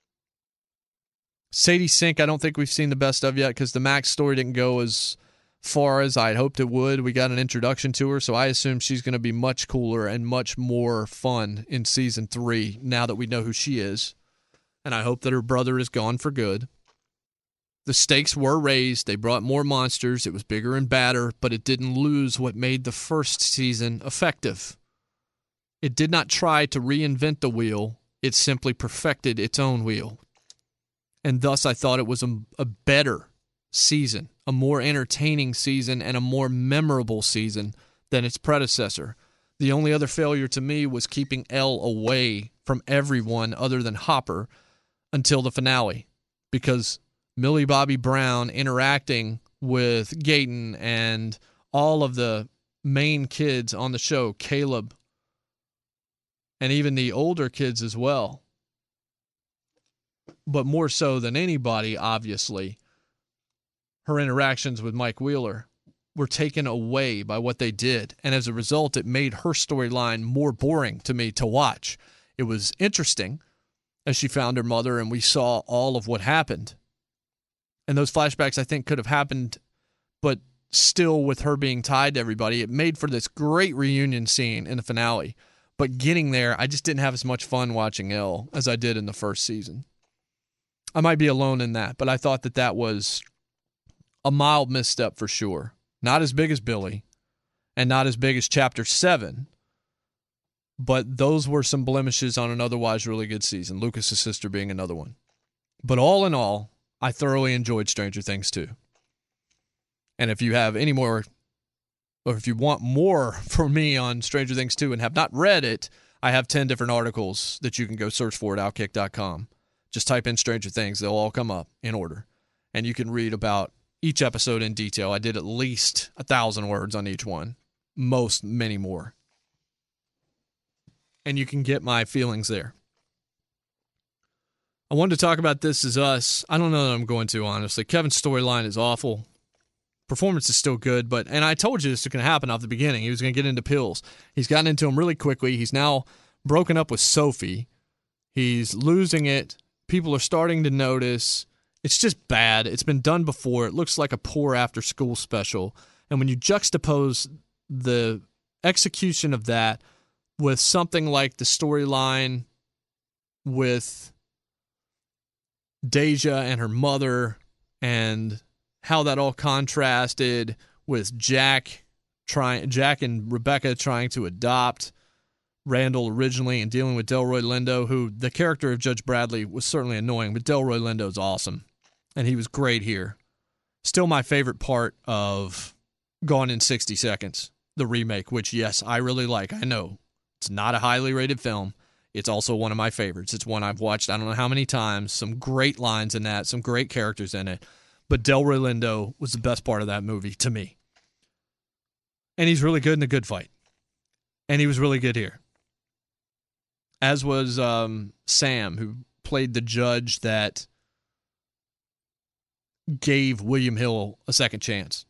Sadie Sink, I don't think we've seen the best of yet because the Max story didn't go as far as I'd hoped it would. We got an introduction to her, so I assume she's going to be much cooler and much more fun in Season 3 now that we know who she is. And I hope that her brother is gone for good. The stakes were raised. They brought more monsters. It was bigger and badder, but it didn't lose what made the first season effective. It did not try to reinvent the wheel. It simply perfected its own wheel. And thus I thought it was a better season, a more entertaining season, and a more memorable season than its predecessor. The only other failure to me was keeping Elle away from everyone other than Hopper until the finale, because Millie Bobby Brown interacting with Gaten and all of the main kids on the show, Caleb and even the older kids as well. But more so than anybody, obviously, her interactions with Mike Wheeler were taken away by what they did. And as a result, it made her storyline more boring to me to watch. It was interesting as she found her mother and we saw all of what happened. And those flashbacks, I think, could have happened, but still with her being tied to everybody, it made for this great reunion scene in the finale. But getting there, I just didn't have as much fun watching Elle as I did in the first season. I might be alone in that, but I thought that that was a mild misstep for sure. Not as big as Billy, and not as big as Chapter 7, but those were some blemishes on an otherwise really good season, Lucas's sister being another one. But all in all, I thoroughly enjoyed Stranger Things 2. And if you have any more, or if you want more from me on Stranger Things 2 and have not read it, I have 10 different articles that you can go search for at Outkick.com. Just type in Stranger Things. They'll all come up in order. And you can read about each episode in detail. I did at least 1,000 words on each one. Most, many more. And you can get my feelings there. I wanted to talk about This Is Us. I don't know that I'm going to, honestly. Kevin's storyline is awful. Performance is still good, and I told you this was going to happen off the beginning. He was going to get into pills. He's gotten into them really quickly. He's now broken up with Sophie. He's losing it. People are starting to notice. It's just bad. It's been done before. It looks like a poor after-school special. And when you juxtapose the execution of that with something like the storyline with Deja and her mother and how that all contrasted with Jack and Rebecca trying to adopt Randall originally and dealing with Delroy Lindo, who the character of Judge Bradley was certainly annoying, but Delroy Lindo's awesome. And he was great here. Still my favorite part of Gone in 60 Seconds, the remake, which, yes, I really like. I know it's not a highly rated film. It's also one of my favorites. It's one I've watched I don't know how many times. Some great lines in that, some great characters in it. But Delroy Lindo was the best part of that movie to me. And he's really good in The Good Fight. And he was really good here. As was Sam, who played the judge that gave William Hill a second chance.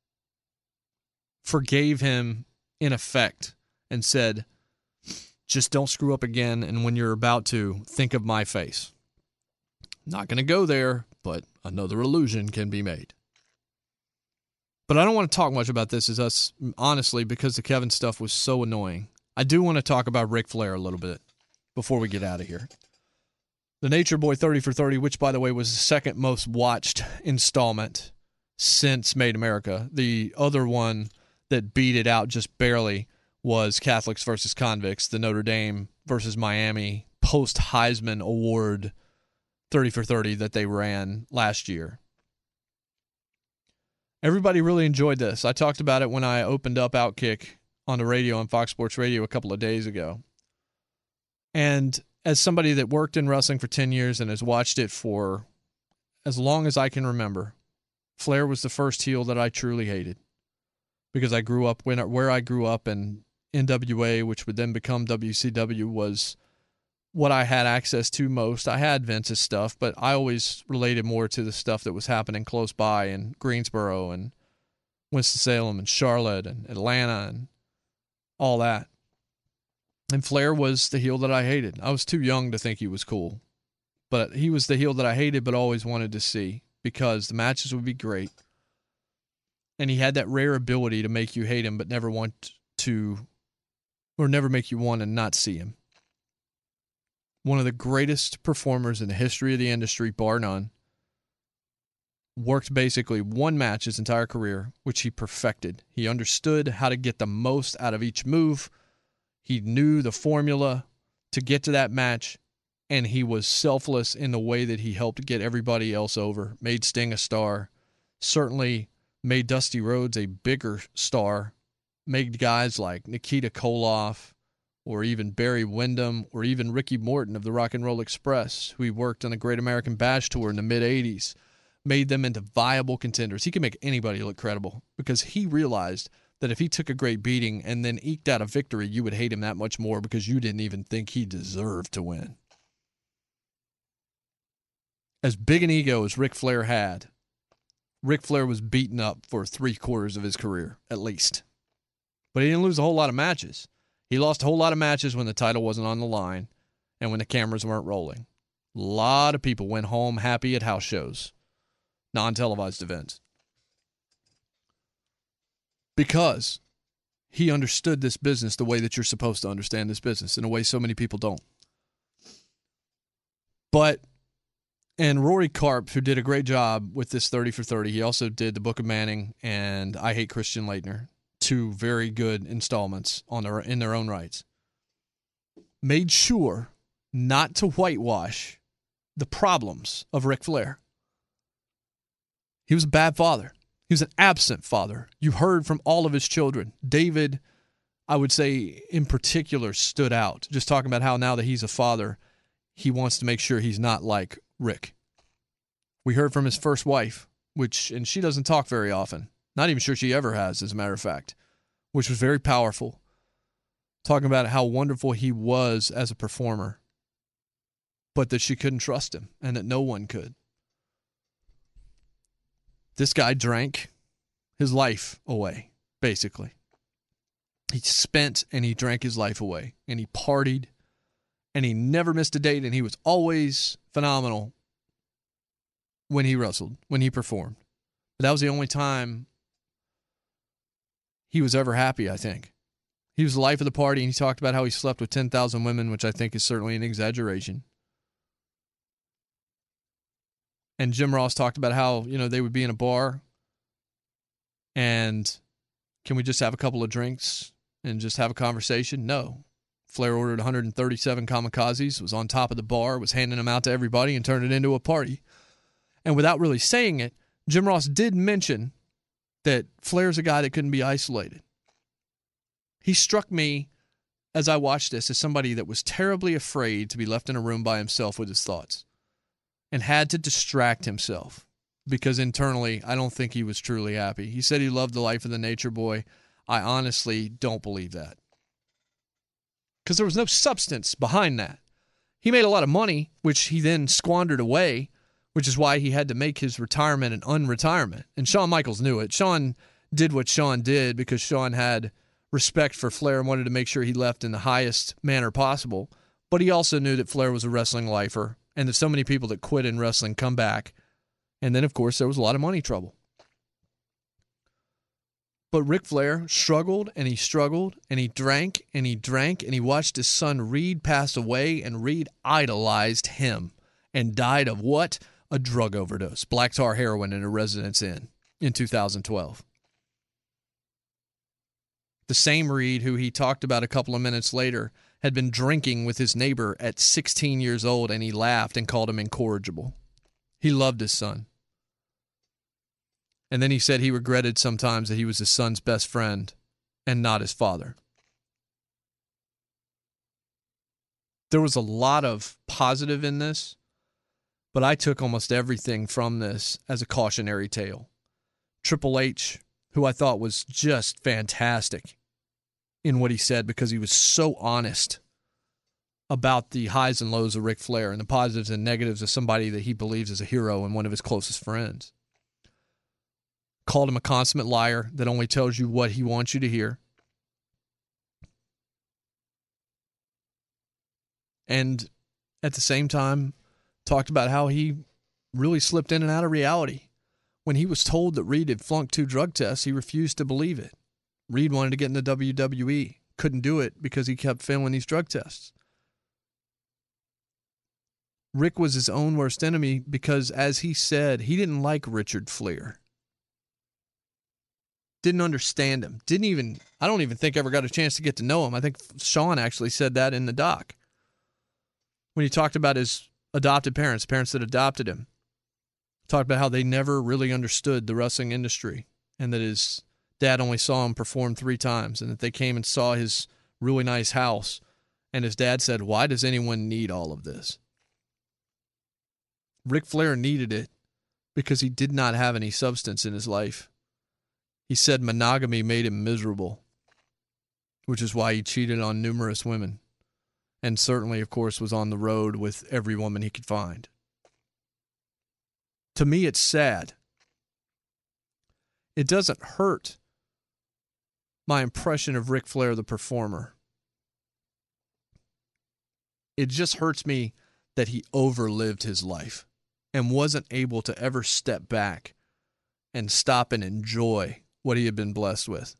Forgave him in effect and said, just don't screw up again, and when you're about to, think of my face. Not going to go there, but another illusion can be made. But I don't want to talk much about This Is Us, honestly, because the Kevin stuff was so annoying. I do want to talk about Ric Flair a little bit before we get out of here. The Nature Boy 30 for 30, which, by the way, was the second most watched installment since Made America. The other one that beat it out just barely was Catholics versus Convicts, the Notre Dame versus Miami post-Heisman Award 30 for 30 that they ran last year. Everybody really enjoyed this. I talked about it when I opened up Outkick on the radio on Fox Sports Radio a couple of days ago. And as somebody that worked in wrestling for 10 years and has watched it for as long as I can remember, Flair was the first heel that I truly hated. Because I grew up, where I grew up, and NWA, which would then become WCW, was what I had access to most. I had Vince's stuff, but I always related more to the stuff that was happening close by in Greensboro and Winston-Salem and Charlotte and Atlanta and all that. And Flair was the heel that I hated. I was too young to think he was cool. But he was the heel that I hated but always wanted to see because the matches would be great. And he had that rare ability to make you hate him but never want to, or never make you want to not see him. One of the greatest performers in the history of the industry, bar none. Worked basically one match his entire career, which he perfected. He understood how to get the most out of each move. He knew the formula to get to that match, and he was selfless in the way that he helped get everybody else over, made Sting a star, certainly made Dusty Rhodes a bigger star, made guys like Nikita Koloff or even Barry Windham or even Ricky Morton of the Rock and Roll Express, who he worked on the Great American Bash Tour in the mid-'80s, made them into viable contenders. He could make anybody look credible because he realized that if he took a great beating and then eked out a victory, you would hate him that much more because you didn't even think he deserved to win. As big an ego as Ric Flair had, Ric Flair was beaten up for 3/4 of his career, at least. But he didn't lose a whole lot of matches. He lost a whole lot of matches when the title wasn't on the line and when the cameras weren't rolling. A lot of people went home happy at house shows, non-televised events. Because he understood this business the way that you're supposed to understand this business, in a way so many people don't. And Rory Karp, who did a great job with this 30 for 30, he also did The Book of Manning and I Hate Christian Laettner, 2 very good installments in their own rights, made sure not to whitewash the problems of Ric Flair. He was a bad father. He was an absent father. You heard from all of his children. David, I would say in particular, stood out. Just talking about how now that he's a father, he wants to make sure he's not like Rick. We heard from his first wife, and she doesn't talk very often. Not even sure she ever has, as a matter of fact, which was very powerful. Talking about how wonderful he was as a performer, but that she couldn't trust him and that no one could. This guy drank his life away, basically. He spent and he drank his life away, and he partied, and he never missed a date, and he was always phenomenal when he wrestled, when he performed. But that was the only time he was ever happy, I think. He was the life of the party, and he talked about how he slept with 10,000 women, which I think is certainly an exaggeration. And Jim Ross talked about how, they would be in a bar and can we just have a couple of drinks and just have a conversation? No. Flair ordered 137 kamikazes, was on top of the bar, was handing them out to everybody and turned it into a party. And without really saying it, Jim Ross did mention that Flair's a guy that couldn't be isolated. He struck me as I watched this as somebody that was terribly afraid to be left in a room by himself with his thoughts and had to distract himself because internally I don't think he was truly happy. He said he loved the life of the nature boy. I honestly don't believe that because there was no substance behind that. He made a lot of money, which he then squandered away, which is why he had to make his retirement an unretirement. And Shawn Michaels knew it. Shawn did what Shawn did because Shawn had respect for Flair and wanted to make sure he left in the highest manner possible. But he also knew that Flair was a wrestling lifer and that so many people that quit in wrestling come back. And then, of course, there was a lot of money trouble. But Ric Flair struggled and he struggled and he drank and he drank and he watched his son Reed pass away, and Reed idolized him and died of what? A drug overdose. Black tar heroin in a Residence Inn in 2012. The same Reed who he talked about a couple of minutes later had been drinking with his neighbor at 16 years old, and he laughed and called him incorrigible. He loved his son. And then he said he regretted sometimes that he was his son's best friend and not his father. There was a lot of positive in this, but I took almost everything from this as a cautionary tale. Triple H, who I thought was just fantastic in what he said because he was so honest about the highs and lows of Ric Flair and the positives and negatives of somebody that he believes is a hero and one of his closest friends. Called him a consummate liar that only tells you what he wants you to hear. And at the same time, talked about how he really slipped in and out of reality. When he was told that Reed had flunked 2 drug tests, he refused to believe it. Reed wanted to get into WWE. Couldn't do it because he kept failing these drug tests. Rick was his own worst enemy because, as he said, he didn't like Richard Flair. Didn't understand him. I don't even think ever got a chance to get to know him. I think Shawn actually said that in the doc. When he talked about his adopted parents that adopted him. Talked about how they never really understood the wrestling industry and that his dad only saw him perform 3 times and that they came and saw his really nice house. And his dad said, "Why does anyone need all of this?" Ric Flair needed it because he did not have any substance in his life. He said monogamy made him miserable, which is why he cheated on numerous women. And certainly, of course, was on the road with every woman he could find. To me, it's sad. It doesn't hurt my impression of Ric Flair, the performer. It just hurts me that he overlived his life and wasn't able to ever step back and stop and enjoy what he had been blessed with.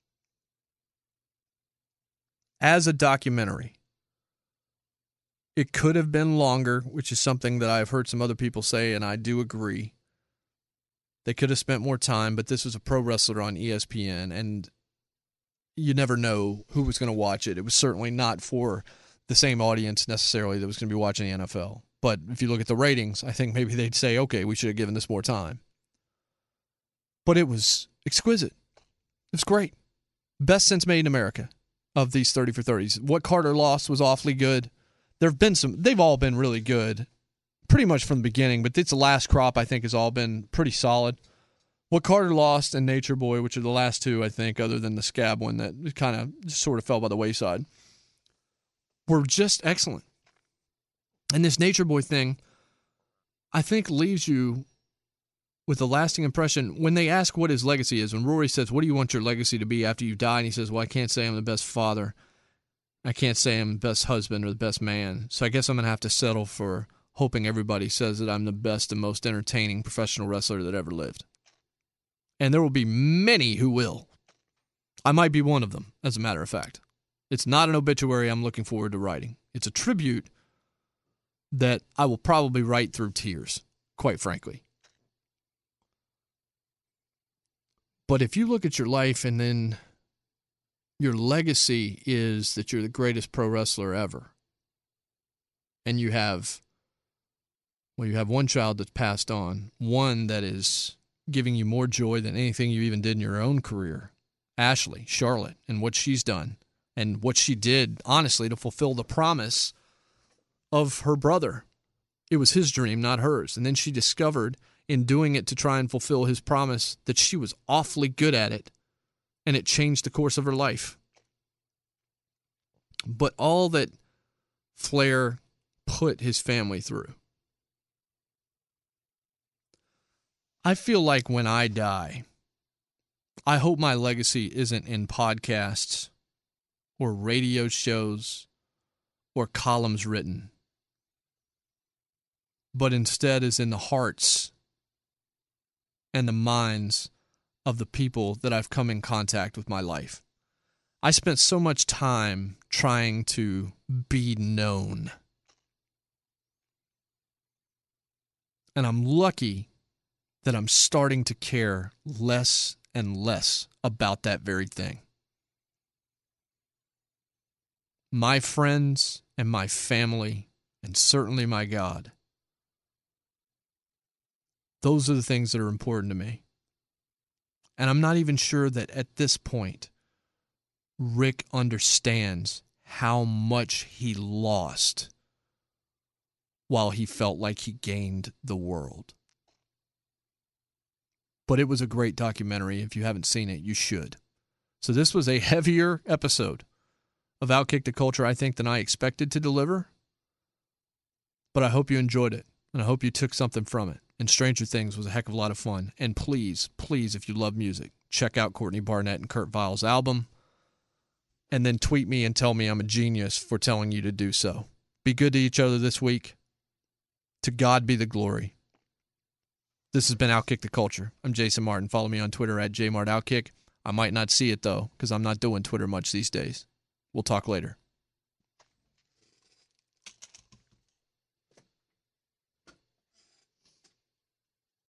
As a documentary, it could have been longer, which is something that I've heard some other people say, and I do agree. They could have spent more time, but this was a pro wrestler on ESPN, and you never know who was going to watch it. It was certainly not for the same audience necessarily that was going to be watching the NFL. But if you look at the ratings, I think maybe they'd say, okay, we should have given this more time. But it was exquisite. It was great. Best since Made in America of these 30 for 30s. What Carter lost was awfully good. They've all been really good pretty much from the beginning, but it's the last crop I think has all been pretty solid. What Carter lost and Nature Boy, which are the last two, I think, other than the Scab one that kind of sort of fell by the wayside, were just excellent. And this Nature Boy thing, I think, leaves you with a lasting impression. When they ask what his legacy is, when Rory says, what do you want your legacy to be after you die? And he says, well, I can't say I'm the best father. I can't say I'm the best husband or the best man. So I guess I'm going to have to settle for hoping everybody says that I'm the best and most entertaining professional wrestler that ever lived. And there will be many who will. I might be one of them, as a matter of fact. It's not an obituary I'm looking forward to writing. It's a tribute that I will probably write through tears, quite frankly. But if you look at your life and then your legacy is that you're the greatest pro wrestler ever, and you have one child that's passed on, one that is giving you more joy than anything you even did in your own career, Ashley, Charlotte, and what she's done, and what she did, honestly, to fulfill the promise of her brother. It was his dream, not hers. And then she discovered in doing it to try and fulfill his promise that she was awfully good at it, and it changed the course of her life. But all that Flair put his family through, I feel like when I die, I hope my legacy isn't in podcasts or radio shows or columns written, but instead is in the hearts and the minds of the people that I've come in contact with my life. I spent so much time trying to be known. And I'm lucky that I'm starting to care less and less about that very thing. My friends and my family, and certainly my God, those are the things that are important to me. And I'm not even sure that at this point, Rick understands how much he lost while he felt like he gained the world. But it was a great documentary. If you haven't seen it, you should. So this was a heavier episode of Outkick the Culture, I think, than I expected to deliver. But I hope you enjoyed it, and I hope you took something from it. And Stranger Things was a heck of a lot of fun. And please, please, if you love music, check out Courtney Barnett and Kurt Vile's album. And then tweet me and tell me I'm a genius for telling you to do so. Be good to each other this week. To God be the glory. This has been Outkick the Culture. I'm Jason Martin. Follow me on Twitter at JMartOutkick. I might not see it, though, because I'm not doing Twitter much these days. We'll talk later.